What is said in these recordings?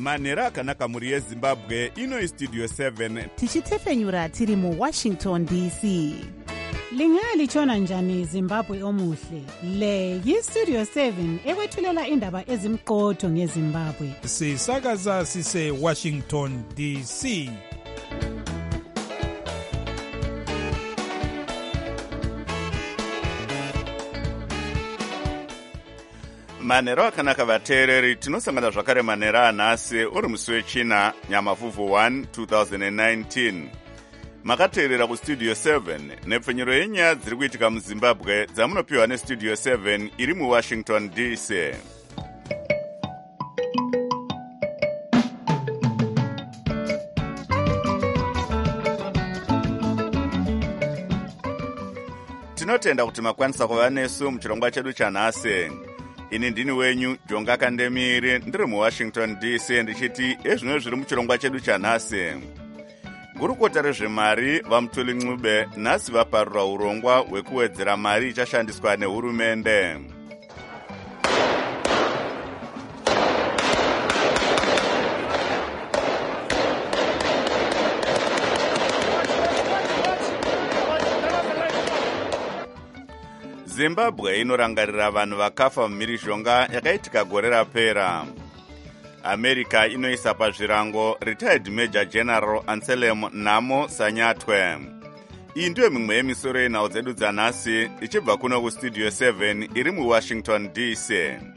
manhero akanaka muri yezimbabwe. Ino istudio 7 tichitefenyura tiri muWashington DC. Lingalitshona njani Zimbabwe omuhle? Le yiStudio 7 ekwethulela indaba ezimqotho ngeZimbabwe. Sisakaza sise Washington DC. manhero akanaka vateereri. Tinosangana zvakare manhero anhasi uri musi wechina Nyamavhuvhu 1 2019. Makateerera kustudio 7 nepfenyuro yenyaya dziri kuitika muZimbabwe dzamunopiwa nestudio 7 iri muWashington DC. Tinotenda kuti makwanisa kuva nesu muchirongwa chedu chanhasi. Ini ndini wenyu Jonga Kandemiri, ndiri muWashington DC, ndichiti ezvino zviri muchirongwa chedu chanhasi. Gurukota rezvemari vaMutuli Ncube nhasi vaparura urongwa hwekuwedzera mari ichashandiswa nehurumende. Zimbabwe inorangarira vanhu vakafa mumhirizhonga yakaitika gore rapera. America inoisa pazvirango retired Major General Anselm Namo Sanyatwe. Iyi ndiyo mimwe yemisoro yenhau dzedu dzanhasi ichibva kuno kustudio 7 iri muWashington DC.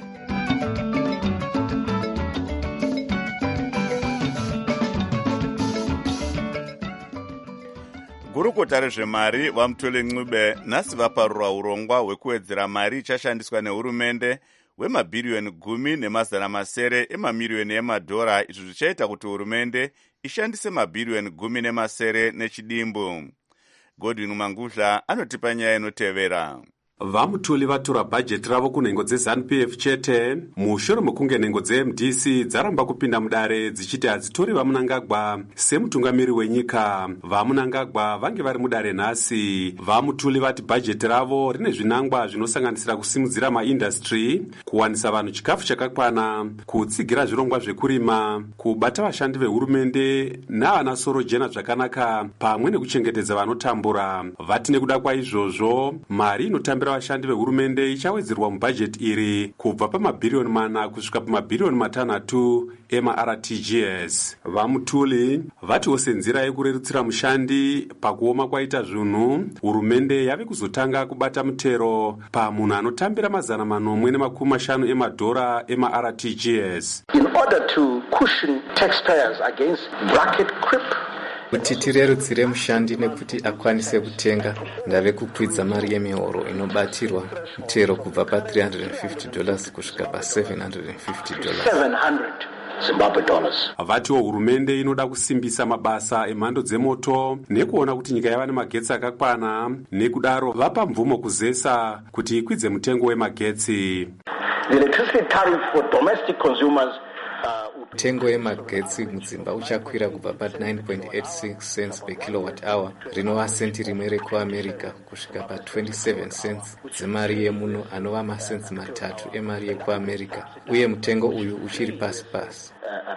Gurukota rezvemari vaMutuli Ncube nhasi vaparura urongwa hwekuwedzera mari ichashandiswa nehurumende wemabhiriyoni 10.9 emamiriyoni emadhora, izvo zvichaita kuti hurumende ishandise mabhiriyoni 10.9 nechidimbu. Godwin Mangudla anotipa nyaya inotevera. VaMutuli vatura bhajeti ravo kunhengo dzeZANU-PF chete mushure mekunge nhengo dzeMDC dzaramba kupinda mudare dzichiti hadzitori vaMunangagwa semutungamiri wenyika. VaMunangagwa vange vari mudare nhasi. VaMutuli vati bhajeti ravo rine zvinangwa zvinosanganisira kusimudzira maindastry, kuwanisa vanhu chikafu chakakwana, kutsigira zvirongwa zvekurima, kubata vashandi vehurumende navana soro jena zvakanaka, pamwe nekuchengetedza vanotambura. Vati nekuda kwaizvozvo mari inotambira vashandi vehurumende ichawedzerwa mubhajeti iri kubva pamabhiriyoni 4 kusvika pamabhiriyoni 6 ema-RTGS. VaMutuli vatiwo senzira yekurerutsira mushandi pakuoma kwaita zvinhu, hurumende yave kuzotanga kubata mutero pamunhu anotambira $450 emadhora ema-RTGS. In order to cushion taxpayers against bracket creep, kuti tirerutsire mushandi nekuti akwanise kutenga ndave kukwidza mari yemihoro inobatirwa mutero kubva pa$350 kusvika pa$750. Vatiwo hurumende inoda kusimbisa mabasa emhando dzemoto nekuona kuti nyika yava nemagetsi akakwana, nekudaro vapa mvumo kuzesa kuti ikwidze mutengo wemagetsi. The electricity tariff for domestic consumers Tengo yemagetsi mudzimba uchakwira kubva pa9.86 cents per kilowatt hour rinova senti rimwe rekuAmerica kusvika pa27 cents dzemari yemuno anova masenti 3 emari yekuAmerica, uye mutengo uyu uchiri pasi pasi.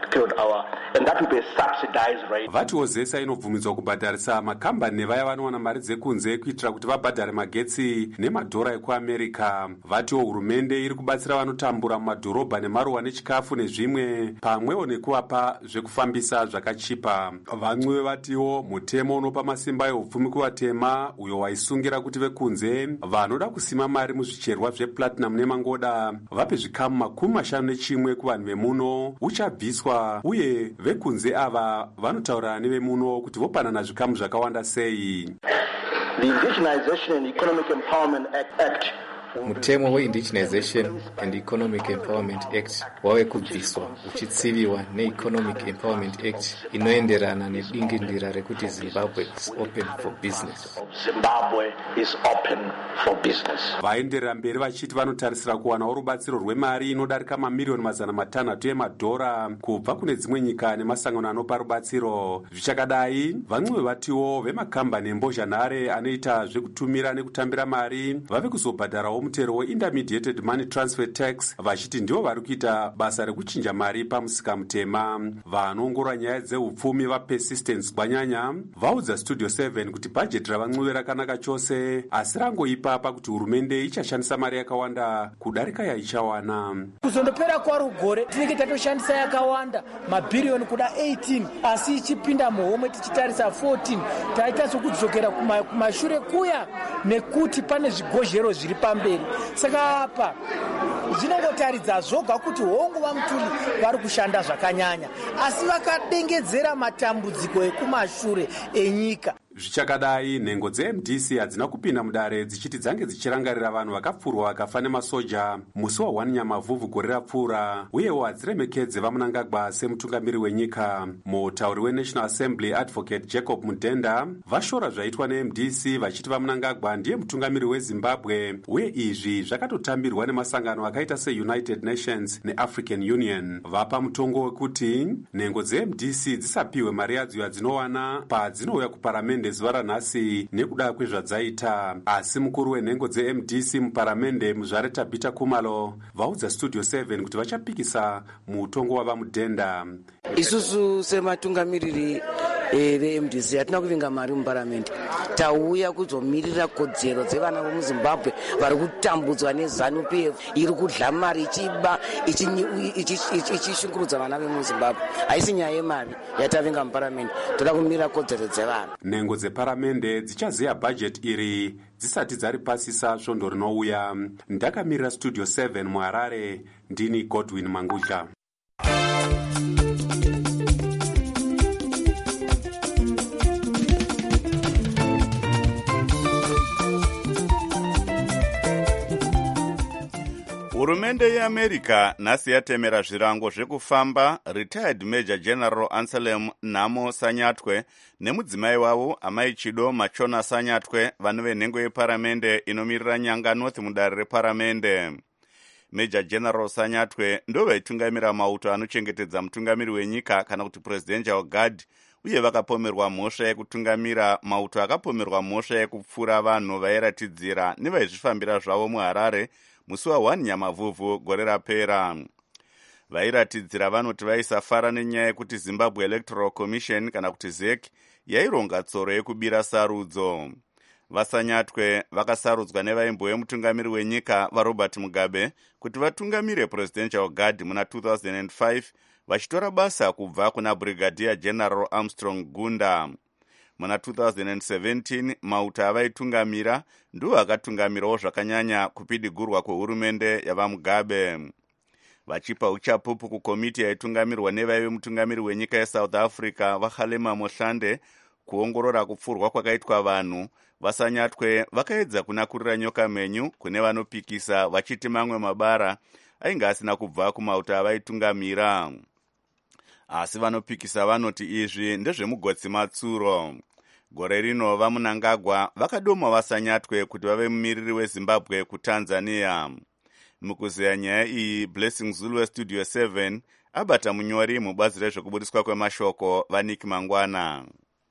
Vatiwo zesa inobvumidzwa kubhadharisa makambani nevaya vanowana mari dzekunze kuitira kuti vabhadhare magetsi nemadhora ekuAmerica. Vatiwo hurumende iri kubatsira vanotambura mumadhorobha nemaruwa nechikafu nezvimwe, pamwewo nekuvapa zvekufambisa zvakachipa. Vancube vatiwo mutemo unopa masimba ehupfumi kuvatema, uyo waisungira kuti vekunze vanoda kusima mari muzvicherwa zveplatinum nemangoda vape zvikamu 51 kuvanhu vemuno uchabviswa, uye vekunze ava vanotaura nevemuno kuti vopanana zvikamu zvakawanda sei. The Indigenization and Economic Empowerment Act. Mutemo we-Indigenization and Economic Empowerment Act wave kubviswa uchitsiviwa ne-Economic Empowerment Act inoenderana nedingindira rekuti Zimbabwe is open for business. Zimbabwe is open for business. Vaenderera mberi vachiti vanotarisira kuwanawo rubatsiro rwemari inodarika mamiliyoni 600 emadhora kubva kune dzimwe nyika nemasangano anopa rubatsiro. Zvichakadai, vancube vatiwo vemakambani embozhanhare anoita zvekutumira nekutambira mari vave kuzobhadharawo mutero weintermediated money transfer tax vachiti ndivo vari kuita basa rekuchinja mari pamusika mutema. Vanoongorora nyaya dzeupfumi vapersistence gwanyanya vaudza Studio 7 kuti bhajeti ravan'uve rakanaka chose, asi rangoipapa kuti hurumende ichashandisa mari yakawanda kudarika yaichawana. Kuzondopera kwaro gore tinenge tatoshandisa yakawanda mabhiriyoni kuda 18, asi ichipinda muhomwe tichitarisa 14 taita sokudzokera kumashure kuya nekuti pane zvigozhero zviri pamberi. Saka apa zvinongotaridza zvoga kuti honguva mutuli vari kushanda zvakanyanya, asi vakadengedzera matambudziko ekumashure enyika. Zvichakadai, nhengo dzeMDC hadzina kupinda mudare dzichiti dzange dzichirangarira vanhu vakapfurwa vakafa nemasoja musi wa1 Nyamavhuvhu gore rapfuura, uyewo hadziremekedze vaMnangagwa semutungamiri wenyika. Mutauri weNational Assembly Advocate Jacob Mudenda vashora zvaitwa neMDC vachiti vaMnangagwa ndiye mutungamiri weZimbabwe, uye izvi zvakatotambirwa nemasangano akaita seUnited Nations neAfrican Union. Vapa mutongo wekuti nhengo dzeMDC dzisapiwe mari yadzo yadzinowana padzinouya kuparamende zuva ranhasi nekuda kwezvadzaita. Asi mukuru wenhengo dzeMDC muparamende Muzvare Tabita Kumalo vaudza Studio 7 kuti vachapikisa mutongo wavaMudhenda. Isusu sematungamiriri veMDC hatina kuvinga mari muparamende, tauya kuzomirira kodzero dzevana vemuZimbabwe vari kutambudzwa neZANU-PF iri kudla mari ichiba ichishungurudza vana vemuZimbabwe. Haisi nyaya yemari yatavinga muparamende, toda kumirira kodzero dzevana. Nhengo dzeparamende dzichaziya bhajeti iri dzisati dzari pasisa svondo rinouya. Ndakamirira Studio 7 muHarare, ndini Godwin Mangudla. Hurumende yeAmerica nhasi yatemera zvirango zvekufamba retired Major General Anselm Namo Sanyatwe nemudzimai wavo Amai Chido Machona Sanyatwe, vano venhengo yeparamende inomirira Nyanga North mudare reparamende. Major General Sanyatwe ndo vaitungamira mauto anochengetedza mutungamiri wenyika kana kuti presidential guard, uye vakapomerwa mhosva yekutungamira mauto akapomerwa mhosva yekupfura vanhu vairatidzira nevaizvifambira zvavo muHarare musi wa1 Nyamavhuvhu gore rapera. Vairatidzira vanoti vaisafara nenyaya yekuti Zimbabwe Electoral Commission kana kuti ZEC yaironga tsoro yekubira sarudzo. Vasanyatwe vakasarudzwa nevaimbo vemutungamiri wenyika vaRobert Mugabe kuti vatungamire presidential guard muna 2005, vachitora basa kubva kuna Brigadier General Armstrong Gunda. Muna 2017 mauto avaitungamira ndiwo akatungamirawo zvakanyanya kupidigurwa kwehurumende yavaMugabe. Vachipa uchapupu kukomiti yaitungamirwa nevaive mutungamiri wenyika yeSouth Africa vaKhalema Mohlande kuongorora kupfurwa kwakaitwa vanhu, Vasanyatwe vakaedza kunakurira nyoka menyu kune vanopikisa vachiti mamwe mabara ainge asina kubva kumauto avaitungamira. Asi vanopikisa vanoti izvi ndezvemugotsi matsuro. Gore rino vaMnangagwa vakadoma Vasanyatwe kuti vave mumiriri weZimbabwe kuTanzania. Mukuzeya nyaya iyi, Blessing Zulu weStudio 7 abata munyori mubazi rezvekubudiswa kwemashoko vaNick Mangwana.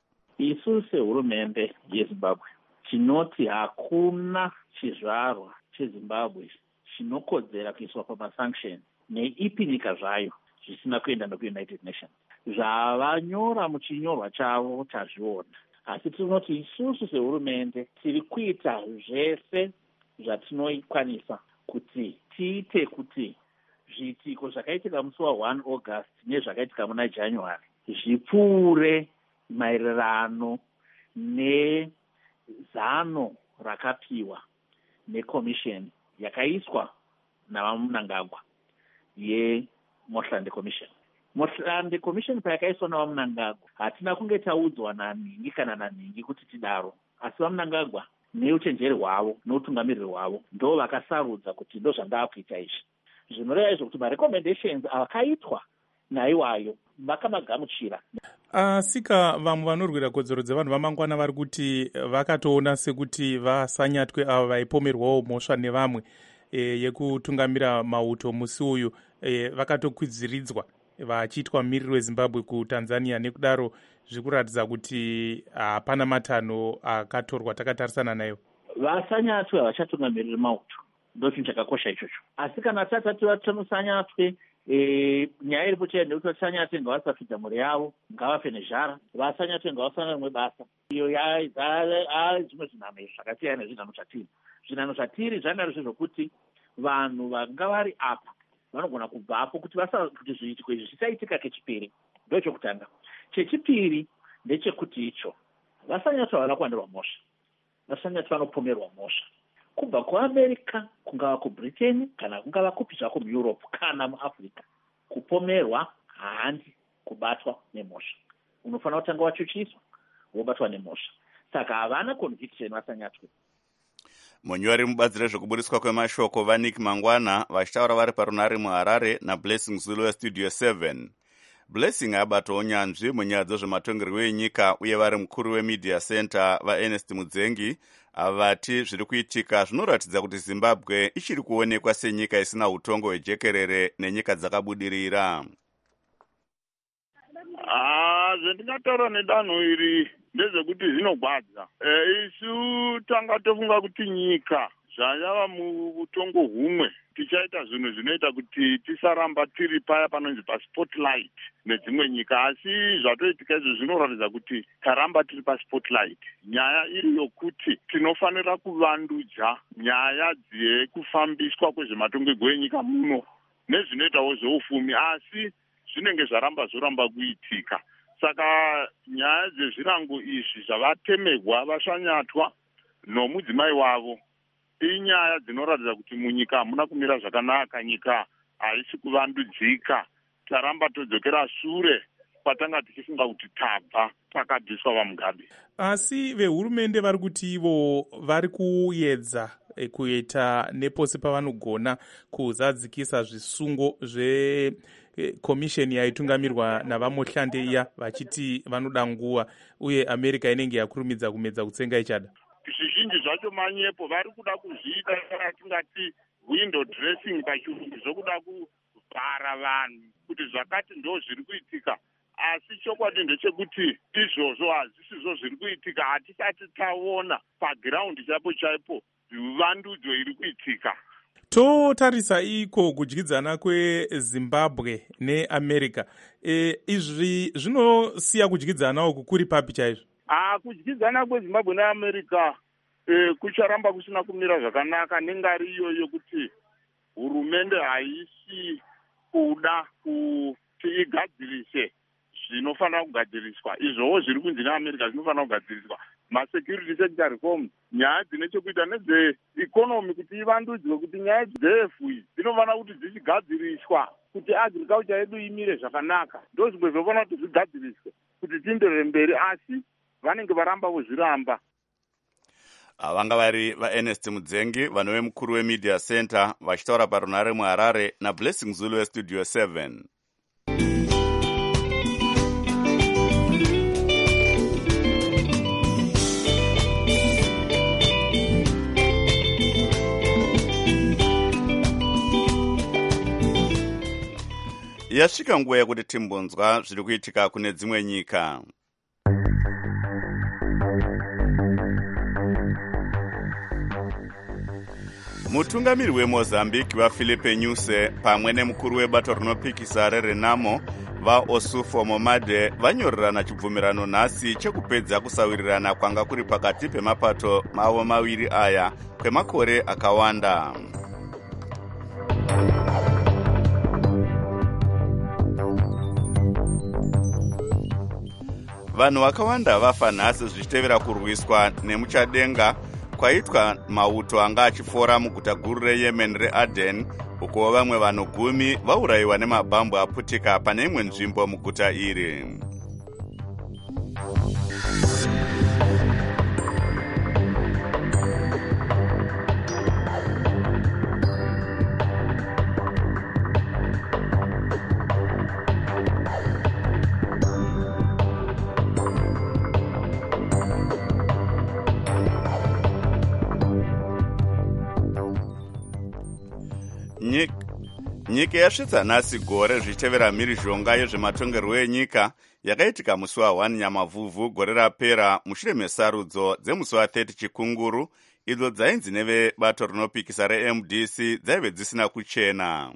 Isu sehurumende yeZimbabwe tinoti hakuna chizvarwa cheZimbabwe chinokodzera kuiswa pamasanction neipi nyika zvayo zvisina kuenda nokuUnited Nations. Zvavanyora muchinyorwa chavo tazviona, asi tinoti isusu sehurumende tiri kuita zvese zvatinokwanisa kuti tiite kuti zviitiko zvakaitika musi wa1 August nezvakaitika muna January zvipfuure maererano nezano rakapiwa nekomisheni yakaiswa navaMnangagwa yeMohlande Commission. Mohlande Commission payakaiswa navaMnangagwa hatina kunge taudzwa naningi kana naningi kuti tidaro, asi vaMnangagwa neuchenjeri hwavo noutungamiriri hwavo ndo vakasarudza kuti ndo zvandava kuita izvi. Zvinoreva izvo kuti marecommendations akaitwa naiwayo vakamagamuchira. Asika vamwe vanorwira kodzero dzevanhu vaMangwana vari kuti vakatoona sekuti Vasanyatwe ava vaipomerwawo mhosva nevamwe yekutungamira mauto musi uyu vakatokwiziridzwa vachiitwa mumiriri weZimbabwe kuTanzania. Nekudaro zviri kuratidza kuti hapana matanho akatorwa takatarisana nayo. Vasanyatwe havachatungamiriri mauto, ndo chinhu chakakosha ichocho. Asi kana tatati vatomosanyatwe nyaya iripo chaiyo ndekuti vasanyatwe ngavasafidza mhuri yavo, ngavafe nezhara, vasanyatwe ngavasana rimwe basa. Iyo zvimwe zvinhanho zvakasiyana nezvinhanho zvatiri. Zvinhanho zvatiri zvanga rizvo zvokuti vanhu vanga vari apa vanogona kubvapo kuti zviitiko izvi zvisaitika kechipiri. Ndo chokutanga. Chechipiri ndechekuti icho vasanyatwa vana kuwandirwa mhosva, vasanyatwa vanopomerwa mhosva kubva kuamerica, kungava kubritain kana kungava kupi zvako mueurope kana muafrica. Kupomerwa handi kubatwa nemhosva, unofanira kutanga wachuchiswa wobatwa nemhosva. Saka havana conviction vasanyatwe. Munyori mubatsiri rezvekubudiswa kwemashoko vaNick Mangwana vachitaura vari parunare muHarare naBlessing Zulu weStudio 7. Blessing abatawo unyanzvi munyaya dzezvematongerwo enyika uye vari mukuru weMedia Center vaErnest Mudzengi avati zviri kuitika zvinoratidza kuti Zimbabwe ichiri kuonekwa senyika isina utongo hwejekerere nenyika dzakabudirira. Zvendingataura nedanho iri ndezvekuti zvinogwadza. Isu tanga tofunga kuti nyika zvayava muutongo humwe tichaita zvinhu zvinoita kuti tisaramba tiri paya panonzi paspotlight nedzimwe nyika, asi zvatoitika izvo zvinoratidza kuti taramba tiri paspotlight. Nyaya iri yokuti tinofanira kuvandudza nyaya dzekufambiswa kwezvematongerwo enyika muno nezvinoitawo zveufumi, asi zvinenge zvoramba kuitika. Saka nyaya dzezvirango izvi zvavatemerwa vasanyatwa nomudzimai wavo inyaya dzinoratidza kuti munyika hamuna kumira zvakanaka, nyika haisi kuvandudzika. Taramba todzokera shure patanga tichifunga kuti tabva takabviswa vaMugabe. Asi vehurumende vari kuti ivo vari kuedza kuita nepose pavanogona kuzadzikisa zvisungo zvekomisheni yaitungamirwa navamohlande iya vachiti vanoda nguva, uye America inenge yakurumidza kumedza kutsenga ichada. Zvizhinji zvacho manyepo vari kuda kuzviita tingati window dressing pachirungu, zvokuda kuvhara vanhu kuti zvakati ndo zviri kuitika. Asi chokwadi ndechekuti izvozvo hazisizvo zviri kuitika, hatisati taona pagiraundi chaipo vandudzo iri kuitika. Totarisa iko kudyidzana kweZimbabwe neAmerica, izvi zvinosiya kudyidzana uku kuri papi chaizvo? Kudyidzana kweZimbabwe neAmerica kucharamba kusina kumira zvakanaka, nengari iyoyo kuti hurumende haisi kuda kuti igadzirise zvinofanira kugadziriswa. Izvowo zviri kunzi neAmerica zvinofanira kugadziriswa. Masecurity sector reforms, nyaya dzine chekuita nedzeikonomi kuti ivandudzwe, kuti nyaya dzefu dzinofanira kuti dzichigadziriswa kuti agriculture yedu imire zvakanaka. Ndo zvimwe zvinofanira kuti zvigadziriswe kuti tienderere mberi, asi vanenge varamba kuzviramba. Vanga vari vaErnest Mudzengi vanove mukuru weMedia Center vachitaura parunare muHarare naBlessing Zulu weStudio 7. Yasvika nguva yekuti timbonzwa zviri kuitika kune dzimwe nyika. Mutungamiri weMozambique vaFilipe Nyusi pamwe nemukuru webato rinopikisa reRenamo vaOsufo Momade vanyorerana chibvumirano nhasi chekupedza kusawirirana kwanga kuri pakati pemapato mavo maviri aya kwemakore akawanda. Vanhu vakawanda vafa nhasi zvichitevera kurwiswa nemuchadenga kwaitwa mauto anga achifora muguta guru reYemen reAden, uko vamwe vanhu 10 vaurayiwa nemabhambu aputika pane imwe nzvimbo muguta iri. Nyika yasvitsa nhasi gore zvichitevera mhirizhonga yezvematongerwo enyika yakaitika musi wa1 Nyamavhuvhu gore rapera mushure mesarudzo dzemusi wa30 Chikunguru idzo dzainzi nevebato rinopikisa reMDC dzaive dzisina kuchena.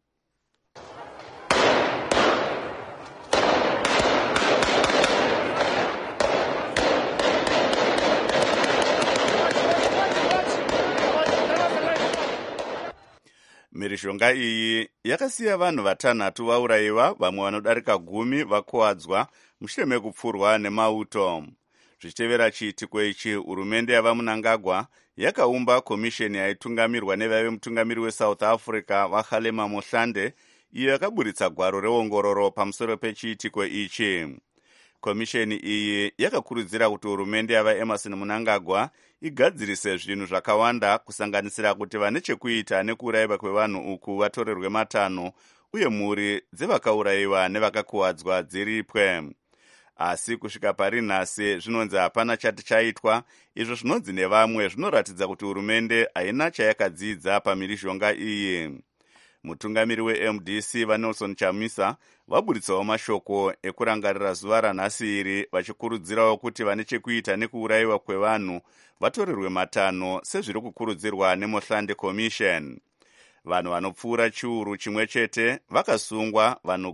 Mhirizhonga iyi yakasiya vanhu 6 vaurayiwa, vamwe vanodarika 10 vakuwadzwa mushure mekupfurwa nemauto. Zvichitevera chiitiko ichi, hurumende yavaMnangagwa yakaumba komisheni yaitungamirwa nevaive mutungamiri weSouth Africa vaKgalema Mohlande, iyo yakaburitsa gwaro reongororo pamusoro pechiitiko ichi. Komisheni iyi yakakurudzira kuti hurumende yavaEmmerson Mnangagwa igadzirise zvinhu zvakawanda, kusanganisira kuti vane chekuita nekuurayiwa kwevanhu uku vatorerwe matanho uye mhuri dzevakaurayiwa nevakakuwadzwa dziripwe. Asi kusvika pari nhasi zvinonzi hapana chati chaitwa. Izvo zvinonzi nevamwe zvinoratidza kuti hurumende haina chayakadzidza pamhirizhonga iyi. Mutungamiri weMDC vaNelson Chamisa vaburitsawo mashoko ekurangarira zuva ranhasi iri, vachikurudzirawo kuti vane chekuita nekuurayiwa kwevanhu vatorerwe matanho sezviri kukurudzirwa neMohlande Commission. Vanhu vanopfuura chiuru chimwe chete vakasungwa, vanhu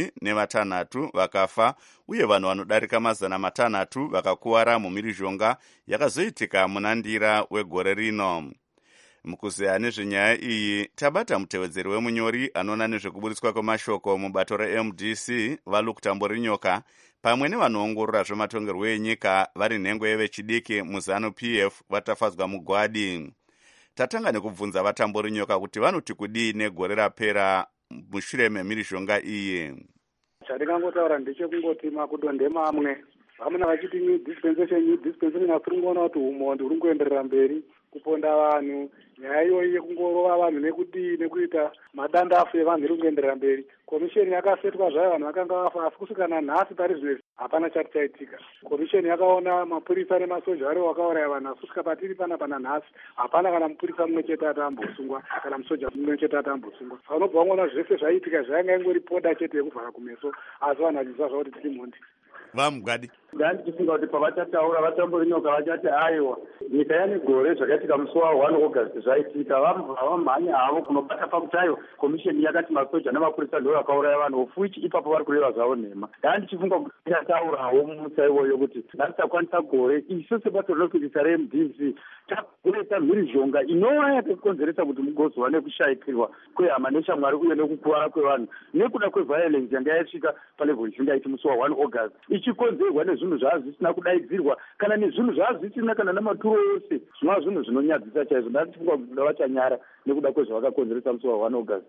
16 vakafa uye vanhu vanodarika 600 vakakuwara mumhirizhonga yakazoitika muna Ndira wegore rino. Mukuzeya nezvenyaya iyi tabata mutevedzeri wemunyori anoona nezvekuburitswa kwemashoko mubato reMDC vaLuke Tamborinyoka pamwe nevanoongorora zvematongerwo enyika vari nhengo yevechidiki muZANU-PF vatafadzwa mugwadi. Tatanga nekubvunza vaTamborinyoka kuti vanoti kudii negore rapera mushure memhirizhonga iyi. Chandingangotaura ndechekungoti makudonde mamwe vamuna vachiti new dispensation asi ringoona kuti umhondi huri kuenderera mberi kuponda vanhu. Nyaya iyoyi yekungorova vanhu nekuita madandafu evanhu iri kuenderera mberi. Komisheni yakasetwa zvayo vanhu vakanga vafa, asi kusvika nanhasi pari zvinezvi hapana chati chaitika. Komisheni yakaona mapurisa nemasoja vari vakauraya vanhu, asi kusvika patiri panapa nanhasi hapana kana mupurisa mumwe chete atambosungwa kana musoja mumwe chete atambosungwa. Vanobva vangona zvese zvaitika zvanga ingori poda chete yekuvhara kumeso, asi vanhu vachiziva zvakuti tiri mhondi. Vamugadi ndandichifunga kuti pavachataura vatamborinyoka vachati aiwa nyika yane gore zvakaitika musi wa1 August zvaitika, vamhanya havo kunobata pakutayo. Komisheni yakati masoja namapurisa ndo vakauraya vanhu, of which ipapo vari kureva zvavo nhema. Ndandichifunga kuti yataurawo musa iwoyo kuti ndatisakwanisa gore isu sebato rinopikisa reMDC takuita mhirizhonga inova yakakonzeresa kuti mugozova nekushayikirwa kwehama neshamwari uye nekukuwara kwevanhu nekuda kweviolence yanga yasvika palevhel isingaiti musi wa1 August, ichikonzerwa nezvinhu zvaazvisina kudaidzirwa kana nezvinhu zvaazvisina kana namaturo ose, zvinova zvinhu zvinonyadzisa chaizvo. Ndatifunga kuti vachanyara nekuda kwezvavakakonzeresa musi wa1 August.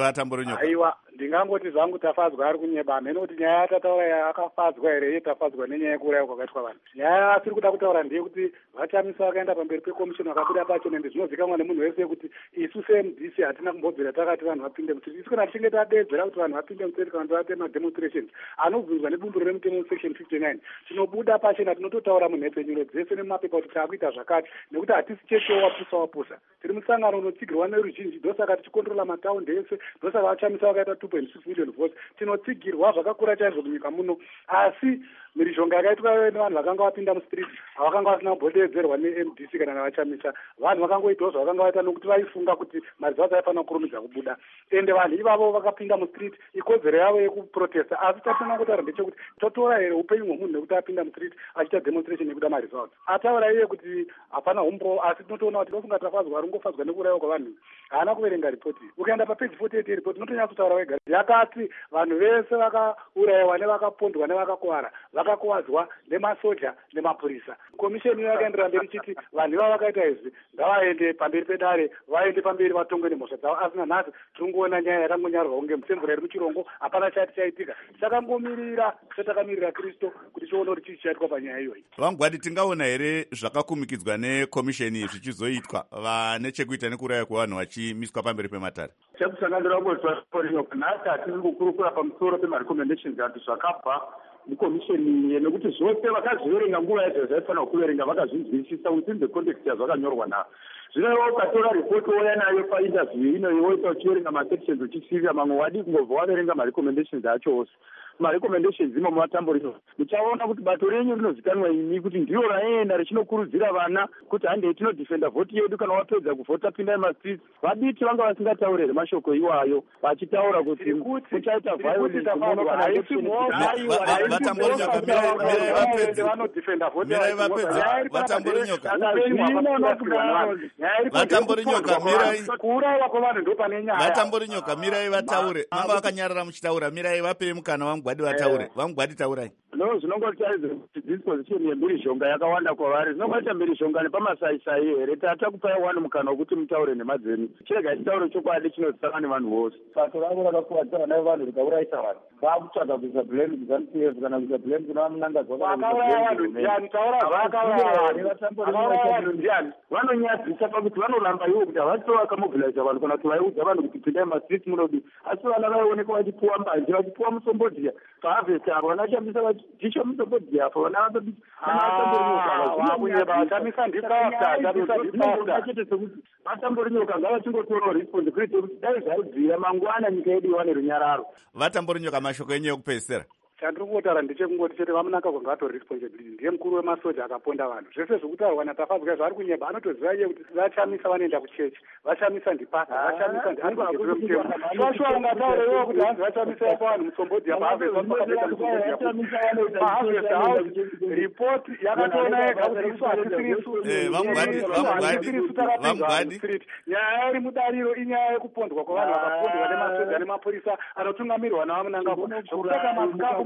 Aiwa, ndingangoti zvangu tafadzwa ari kunyeba mhene kuti nyaya yatataura yakafadzwa here yetafadzwa nenyaya yekuuraya kwakaitwa vanhu. Nyaya asiri kuda kutaura ndeyekuti vachamisa vakaenda pamberi pekomishoni vakabuda pacho, nende zvinozikanwa nemunhu wese kuti isu seMDC hatina kumbobvira takati vanhu vapinde mutsetse. Isu kana tichinge tadeedzera kuti vanhu vapinde mutsetse kana vaite mademonstrations anobvunzwa nebumbiro remutemo section 59, tinobuda pachena tinototaura munhepfenyuro dzese nemumapepa kuti takuita zvakati, nekuti hatisi chetewo wapusa. Tiri musangano unotsigirwa neruzhinji, ndosaka tichikontrola mataundi ese, ndosaka vachamisa vakaita 2.6 million votes. Tinotsigirwa zvakakura chaizvo munyika muno, asi mhirizhonga yakaitwa nevanhu vakanga vapinda mustreet havakanga vasina kubhodedzerwa neMDC kana navachamisa. Vanhu vakangoitawo zvavakanga vaita nokuti vaifunga kuti marizalts aifanira kurumidza kubuda, ende vanhu ivavo vakapinda mustreet ikodzero yavo yekuprotesta. Asi tatina kutaura ndechekuti totora here upenyu hwemunhu nekuti apinda mustreet achiita demonstration yekuda marizalts. Ataura iye kuti hapana umbo, asi tinotoona kuti tofunga tafadzwa ari kungofadzwa nekuurayiwa kwavanhu. Haana kuverenga ripoti. Ukaenda papeji 48 yeripoti unotonyatsotaura wega yakati vanhu vese vakaurayiwa nevakapondwa nevakakuwara vakakuwadzwa nemasoja nemapurisa. Komisheni yakaenderera mberi chiti vanhu ivavo vakaita izvi ngavaende pamberi pedare, vaende pamberi vatongwe nemhosva dzavo. Asi nanhasi tiri kuona nyaya yakangonyarwa kunge musemvura iri muchirongo, hapana chati chaitika. Takangomirira setakamirira Kristu kuti tione kuti chii chaitwa panyaya iyoyi. Vamugwadi, tingaona here zvakakumikidzwa nekomisheni zvichizoitwa vane chekuita nekuuraya kwevanhu vachimiswa pamberi pematare? Chekusanganira kutorinyoka nhasi hatiri kukurukura pamusoro pemarecommendations ati zvakabva mukomisheni, nekuti zvose vakazviverenga nguva yacho zvaifanira kuverenga vakazvinzwisisa within the context yazvakanyorwa nayo. Zvino ukatora ripoti woya nayo painterview ino woita uchiverenga masections uchisivira mamwe wadi kungobva waverenga marecommendations acho ose. marecommendations imo mumatambo rino, muchaona kuti bato renyu rinozikanwa imi kuti ndiyo raenda richinokurudzira vana kuti handei tinodefenda vhoti yedu, kana wapedza kuvhota pindai mastreets. Vaditi vanga vasingataurire mashoko iwayo vachitaura kuti muchaita vatamborinyoka mirai vataure. Manga vakanyarara muchitaura, mirai vapei mukana vamugwadi vataure. Vamugwadi taurai. No, zvinongotaridza kuti disposition yemhirizhonga yakawanda kwavari. Zvinongoita mhirizhonga nepamasaisai here. Tatakupai wani mukana wekuti mutaure nhema dzenyu. Chirega chitauro chokwadi chinozikanwa nevanhu vose. Bato ravo rakakuwadza vana vevanhu rikauraisa vanhu. Vakutsvaga kuisa blame kuZANU-PF kana kuisa blame kuna Mnangagwa. Vakauraya vanhu ndiani? Taura zvakauraya vanhu ndiani? Vanonyadzisa pakuti vanoramba ivo kuti havasi vakamobiliza vanhu kana kuti vaiudza vanhu kuti pindai mastreets munodi. Asi vana vaionekwa vachipuwa mbanje, vachipuwa musombodhia pahavhesti avo vanashandisa vachisha musombodhia apo vana vatamborinyoka ngavachingotorawo responsibility yekuti dai zvaibvira mangwana nyika yedu iwane runyararo. Vatamborinyoka, mashoko enyu ekupedzisira. Chandiri kutaura ndechekungoti chete vamunangagwa ngatori responsibility, ndiye mukuru wemasoja akaponda vanhu. Zvese zvokutaurwa naTafadzwa zvari kunyeba, anotoziva iye kuti vachamisa vanoenda kuchechi, vachamisa ndipasa, vachamisa ndiaaaamutemo. Shwashwa ungataura iwo kuti hanzi vachamisa yapo vanhu musombodhia pahavhesti vakapedza musombodhia pahavhesti house report yakatoona yega kuti isu hatisisu takapinza street. Nyaya iri mudariro inyaya yekupondwa kwavanhu vakapondwa nemasoja nemapurisa anotungamirwa navamunangagwa. Zvokutaka mazikapu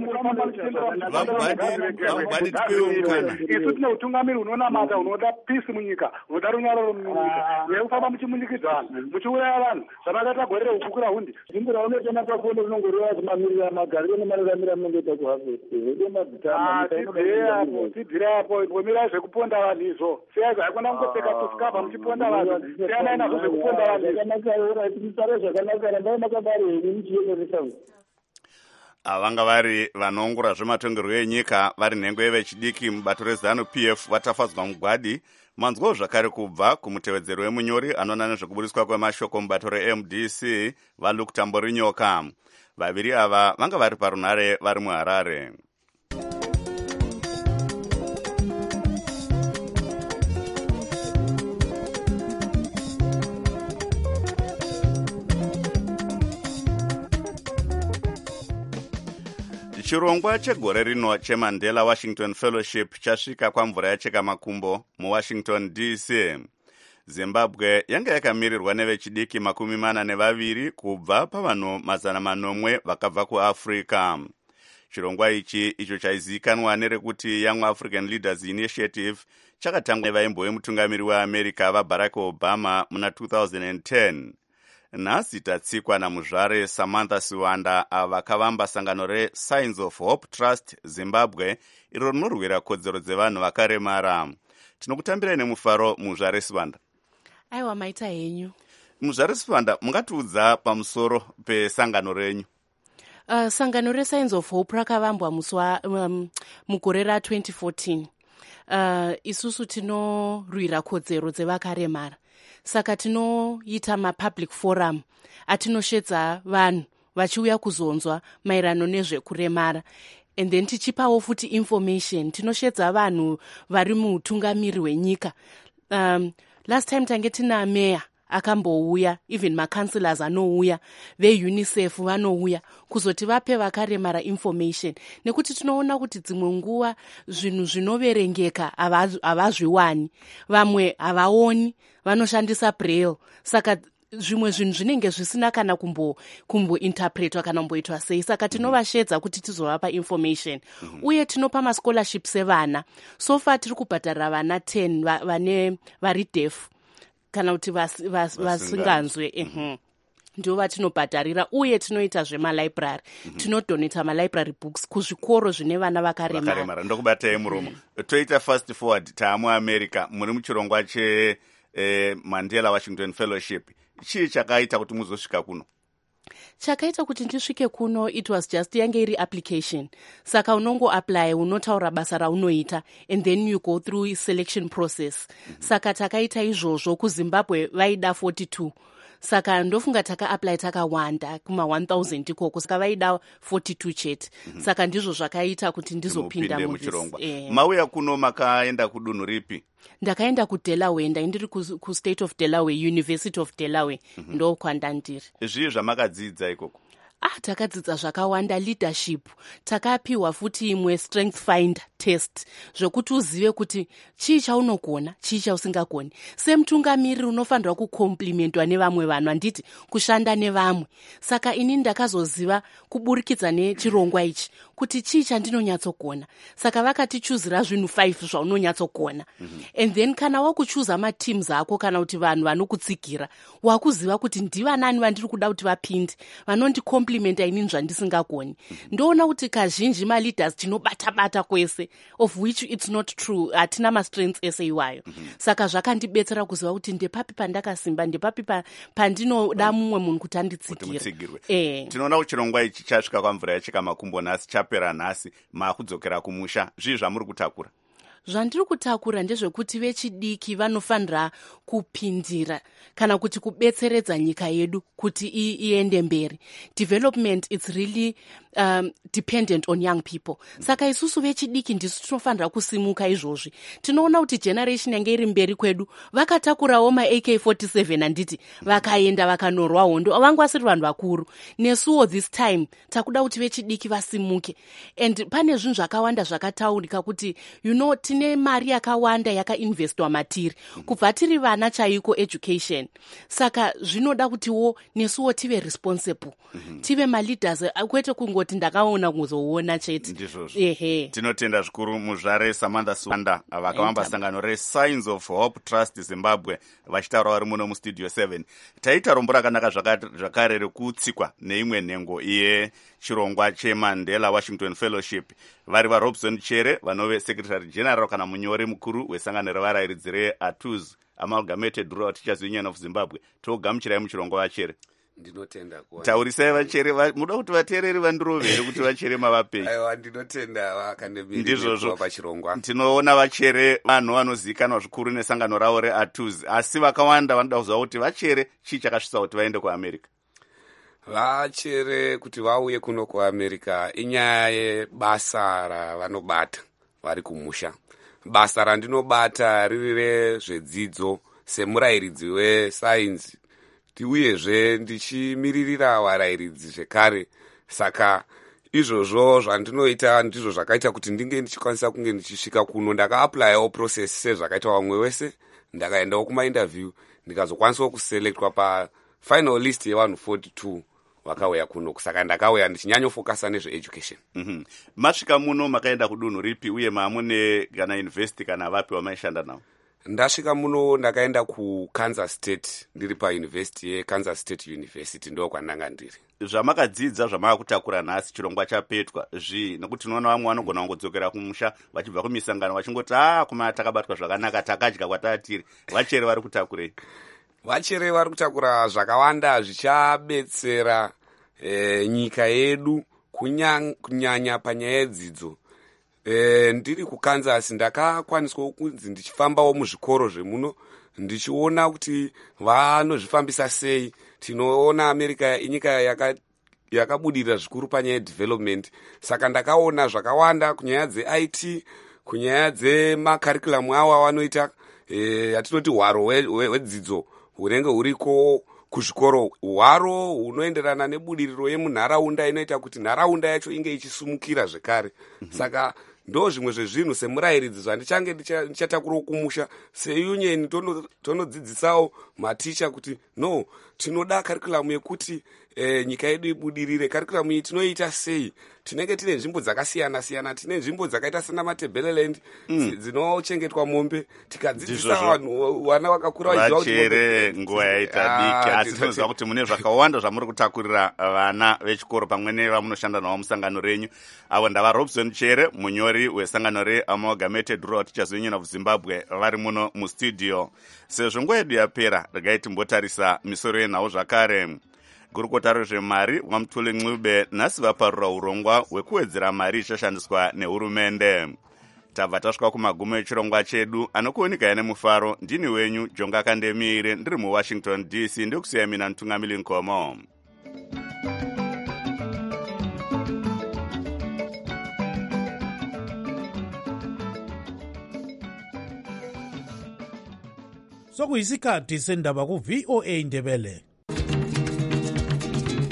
isu tine utungamiri unonamata, unoda pisi munyika, unoda runyararo munyika, nekufamba muchimunikidzana muchiuraya vanhu zvamakaita gore rekukura hundi. Zimbura unotena pakondo rinongoreva zimamirira magariro nemararamira munongoita kuhavhesti tidhira apo pomirai zvekuponda vanhu izvo. Seyai zvaikona kungopfeka tusikabva muchiponda vanhu, seyanai nazvo zvekuponda vanhu musare zvakanaka, rambai makadaro henyu muchienderesa. Vanga vari vanoongora zvematongerwo enyika vari nhengo yevechidiki mubato reZANU-PF vatafadzwa mugwadi. Manzwawo zvakare kubva kumutevedzeri wemunyori anoona nezvekuburiswa kwemashoko mubato reMDC vaLuke Tamborinyoka. Vaviri ava vanga vari parunhare vari muHarare. Chirongwa chegore rino cheMandela Washington Fellowship chasvika kwamvura yacheka makumbo muWashington DC. Zimbabwe yanga yakamirirwa nevechidiki 42 kubva pavanhu 900 vakabva kuAfrica. Chirongwa ichi icho chaizikanwa nerekuti Young African Leaders Initiative chakatangwa nevaimbo vemutungamiri weAmerica vaBarack Obama muna 2010. Nhasi tatsikwa namuzvare Samantha Siwanda vakavamba sangano reSigns of Hope Trust Zimbabwe iro rinorwira kodzero dzevanhu vakaremara. Tinokutambirai nemufaro muzvare Siwanda. Aiwa maita henyu. Muzvare Siwanda, mungatiudza pamusoro pesangano renyu? Sangano reSigns of Hope rakavambwa mugore ra2014. Isusu tinorwira kodzero dzevakaremara. Saka tinoita mapublic forum atinoshedza vanhu vachiuya kuzonzwa maerano nezvekuremara, and then tichipawo futi information. Tinoshedza vanhu vari muutungamiri hwenyika. Last time tange tina meya akambouya, even macancelors anouya, veUNICEF vanouya kuzoti vape vakaremara information, nekuti tinoona kuti dzimwe nguva zvinhu zvinoverengeka havazviwani, vamwe havaoni, vanoshandisa braille. Saka zvimwe zvinhu zvinenge zvisina kana kumbointerpretwa kana kumboitwa sei. Saka tinovashedza kuti tizovapa information. Uye tinopa mascholarships evana. So far tiri kubhadharira vana 10 vari deaf kana kuti vasinganzwe. Ndio vatinobhadharira. Uye tinoita zvemalibrary. Tinodonata malibrary books kuzvikoro zvine vana vakaremara. Ndokubatai muromo. Toita fast forward tamuAmerica muri muchirongwa che Mandela Washington Fellowship. Chii chakaita kuti muzosvika kuno? Chakaita kuti ndisvike kuno, it was just yange iri application. Saka unongo apply, unotaura basa raunoita, and then you go through selection process. Saka takaita izvozvo. KuZimbabwe vaida 42. saka ndofunga takaapply takawanda kuma 1000 ikoko, saka vaida 42 chete. Saka ndizvo zvakaita kuti ndizopinda muchirongwa. Mauya kuno makaenda kudunhu ripi? Ndakaenda kuDelaware, ndiri kuState of Delaware, University of Delaware, ndo kwandandiri. Zvii zvamakadzidza ikoko? Takadzidza zvakawanda, leadership, takapiwa futi imwe strength finder test, zvokuti uzive kuti chii chaunogona, chii chausingagoni. Semutungamiriri unofanirwa kukomplimentwa nevamwe vanhu, handiti kushanda nevamwe. Saka ini ndakazoziva kuburikidza nechirongwa ichi kuti chii chandinonyatsogona. Saka vakatichuzira zvinhu 5 zvaunonyatsogona. And then kana wakuchuza mateams ako, kana kuti vanhu vanokutsigira, wakuziva kuti ndivanani vandiri kuda kuti vapinde, vanondikompliment inini zvandisingagoni. Ndoona kuti kazhinji maleaders tinobata-bata kwese, of which it's not true. Hatina ma-strengths ese iwayo. Saka zvakandibetsera kuziva kuti ndepapi pandakasimba, ndepapi pandinoda mumwe munhu kuti anditsigire. Tinoona kuti chirongwa ichi chasvika kwamvura yachika makumbo nhasi, chapera nhasi, makudzokera kumusha. Zvii zvamuri kutakura? Zvandiri kutakura ndezvekuti vechidiki vanofanira kupindira kana kuti kubetseredza nyika yedu kuti iende mberi. Development is really dependent on young people. Saka isusu vechidiki ndisu tinofanira kusimuka izvozvi. Tinoona kuti generation yange iri mberi kwedu vakatakurawo ma AK47 handiti, vakaenda vakanorwa hondo, vangu vasiri vanhu vakuru. Nesuwo this time takuda kuti vechidiki vasimuke. And pane zvinhu zvakawanda zvakataurika kuti tine mari yakawanda yakainvestwa matiri kubva tiri vana chaiko education. Saka zvinoda kutiwo nesuwo tive responsible, tive maleaders, kwete kungoti ndakaona kuzoona chete. Tinotenda zvikuru muzvare Samantha Suwanda vakavamba sangano reSigns of Hope Trust Zimbabwe vachitaura vari muno mustudio 7. Taita rombo rakanaka zvakare rekutsikwa neimwe nhengo iye chirongwa cheMandela Washington Fellowship. Vari vaRobson Chere vanove Secretary General kana munyori mukuru wesangano revarairidzi reATUZ, Amalgamated Rural Teachers Union of Zimbabwe. Togamuchirai muchirongwa vaChere. Ndinotenda kuwa taurisai vachere, muda kuti vateereri vandirovere kuti vachere mavapei. Aiwa, ndinotenda vakandemiri pachirongwa. Tinoona vachere vanhu vanozivikanwa zvikuru nesangano ravo reATUZ, asi vakawanda vanoda kuziva kuti vachere chii chakasvitsa kuti vaende kuAmerica. Vachere kuti vauye kuno kuAmerica inyaya yebasa ravanobata vari kumusha. Basa randinobata riri rezvedzidzo semurairidzi wesainzi, uyezve ndichimiririra varairidzi zvekare. Saka izvozvo zvandinoita ndizvo zvakaita kuti ndinge ndichikwanisa kunge ndichisvika kuno. Ndakaaplayawo process sezvakaita vamwe wese, ndakaendawo kumainterview ndikazokwanisawo kuselectwa pafinal list yevanhu 42 vakauya kuno. Saka ndakauya ndichinyanyofokasa nezveeducation. Masvika muno makaenda kudunhu ripi uye maamune kana university kana vapi wamaishanda navo? Ndasvika muno ndakaenda kuKansas State, ndiri pauniversity yeKansas State University, ndo kwandanga ndiri. Zvamakadzidza zvamakakutakura nhasi chirongwa chapetwa zvii, nekuti tinoona vamwe vanogona kungodzokera kumusha vachibva kumisangano vachingoti kuma takabatwa zvakanaka, takadya kwatatiri. Vachere vari kutakurei? Vachere vari kutakura zvakawanda zvichabetsera nyika yedu kunyanya panyaya yedzidzo. Ndiri kuKansas ndakakwaniswa kunzi ndichifambawo muzvikoro zvemuno ndichiona kuti vanozvifambisa sei. Tinoona America inyika yakabudirira zvikuru panyaya yedevelopment. Saka ndakaona zvakawanda kunyaya dzeIT, kunyaya dzemakarikulamu awa vanoita yatinoti hwaro hwedzidzo hunenge huriko kuzvikoro, hwaro hunoenderana nebudiriro yemunharaunda inoita kuti nharaunda yacho inge ichisumukira zvekare. Saka ndo zvimwe zvezvinhu semurairidzi zvandichange ndichatakurawo kumusha. Seunion tonodzidzisawo maticha kuti no, tinoda karikulamu yekuti nyika yedu ibudirire. Karikulamu iyi tinoita sei? Tinenge tine nzvimbo dzakasiyana-siyana. Tine nzvimbo dzakaita sena Matebeleland dzinochengetwa mombe, tikadzidzisa vanhu vana vakakura vachiziva kuti vachere nguva yaita diki. Asi tinoziva kuti mune zvakawanda zvamuri kutakurira vana vechikoro pamwe nevamunoshanda navo musangano renyu. Avo ndava Robson Chere, munyori wesangano reAmalgamated Rural Teachers Union of Zimbabwe, vari muno mustudio. Sezvo nguva yedu yapera, regai timbotarisa misoro yenhau zvakare. Gurukota rezvemari Wamutule Ncube nhasi vaparura urongwa hwekuwedzera mari ichashandiswa nehurumende. tabva tasvika kumagumo echirongwa chedu. Anokuonekai nemufaro ndini wenyu Jonga Kandemire, ndiri muWashington DC. Ndikusiya mina Ntungamili Nkomo. Sokuyisikhathi sendaba ku VOA Ndebele.